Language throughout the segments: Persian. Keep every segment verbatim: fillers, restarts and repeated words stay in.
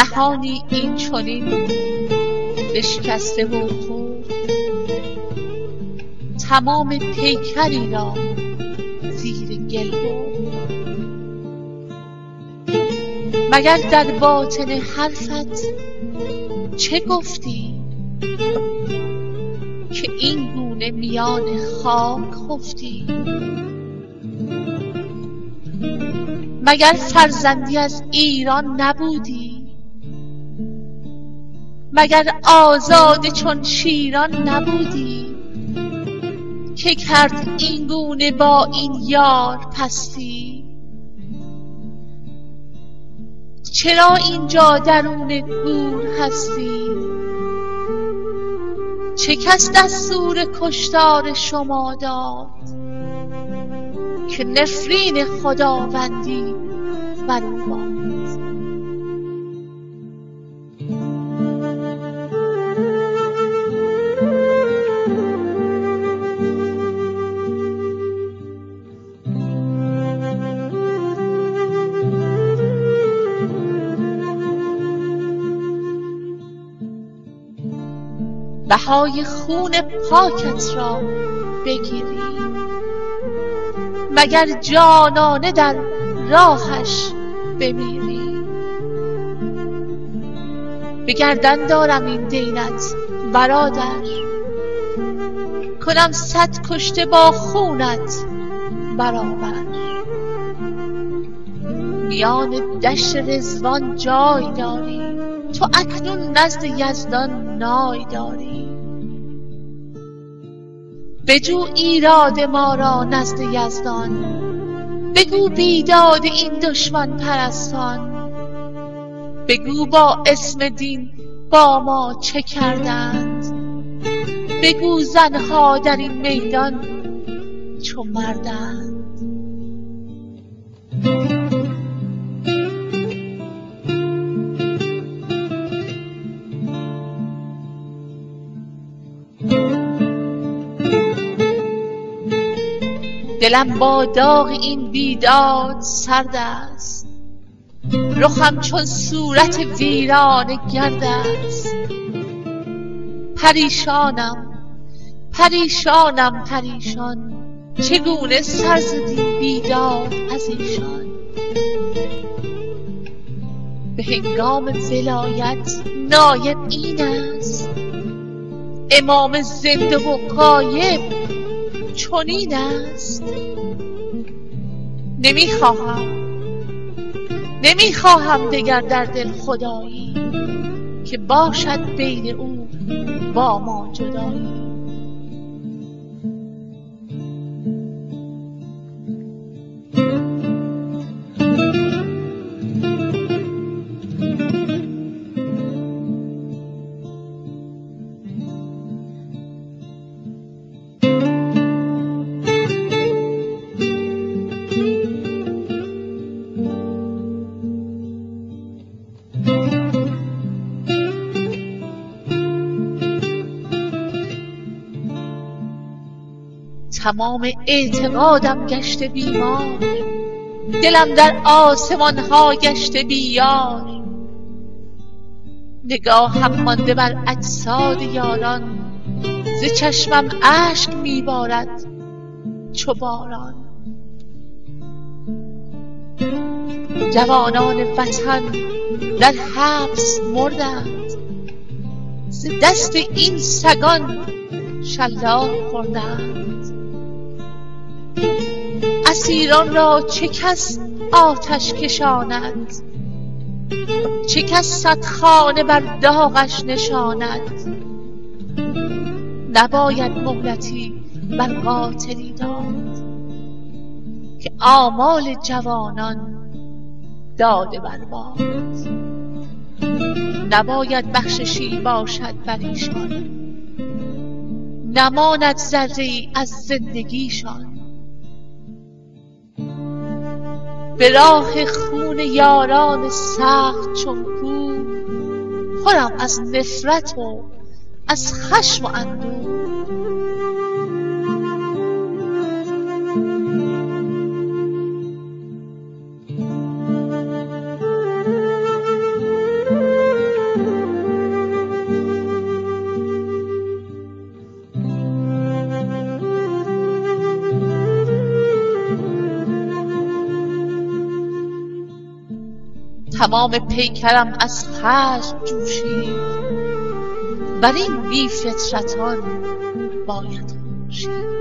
دهانی این چنین بشکسته و خورد، تمام پیکری را زیر گل برد. مگر در باطن حرفت چه گفتی که این گونه میان خاک خفتی؟ مگر فرزندی از ایران نبودی؟ مگر آزاده چون شیران نبودی که کرد این گونه با این یار پستی؟ چرا اینجا درون گور هستی؟ چه کس دستور کشتار شما داد که نفرین خداوندی بر او باد؟ بهای خون پاکت را بگیری، مگر جانانه در راهش بمیری؟ به گردن دارم این دینت برادر، کنم صد کشته با خونت برابر. میان دشت رضوان جای داری، تو اکنون نزد یزدان نای داری. بجو ایراد ما را نزد یزدان، بگو بیداد این دشمن پرستان. بگو با اسم دین با ما چه کردند، بگو زنها در این میدان چو مردند. دلم با داغ این بیداد سرد است، رخم چون صورت ویرانه گرد است. پریشانم پریشانم پریشان، چگونه سر زدی بیداد از ایشان؟ به هنگام ولایت نایب این است، امام زنده و غایب چنین است. نمیخواهم نمیخواهم دگر در دل خدایی، که باشد بین او با ما جدایی. تمام اعتقادم گشته بیمار، دلم در آسمان ها گشته بیار. نگاهم مانده بر اجساد یاران، ز چشمم اشک میبارد چو باران. جوانان وطن در حبس مردند، ز دست این سگان شلاق خوردند. اسیران را چه کس آتش کشاند، چه کس صد خانه بر داغش نشاند. نباید مهلتی بر قاتلی داد، که آمال جوانان داده بر باد. نباید بخششی باشد بر ایشان، نماند ذره‌ای از زندگیشان. به راه خون یاران سخت چون کوه، پرم از نفرت و از خشم و اندوه. تمام پیکرم از خشم جوشید. بر این بی فطرتان باید خروشید.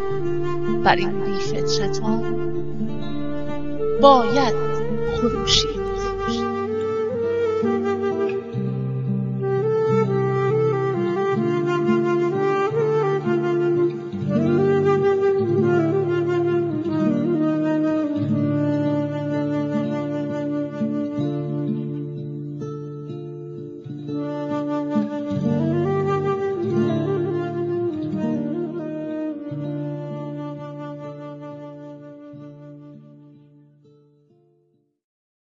بر این بی فطرتان باید خروشید.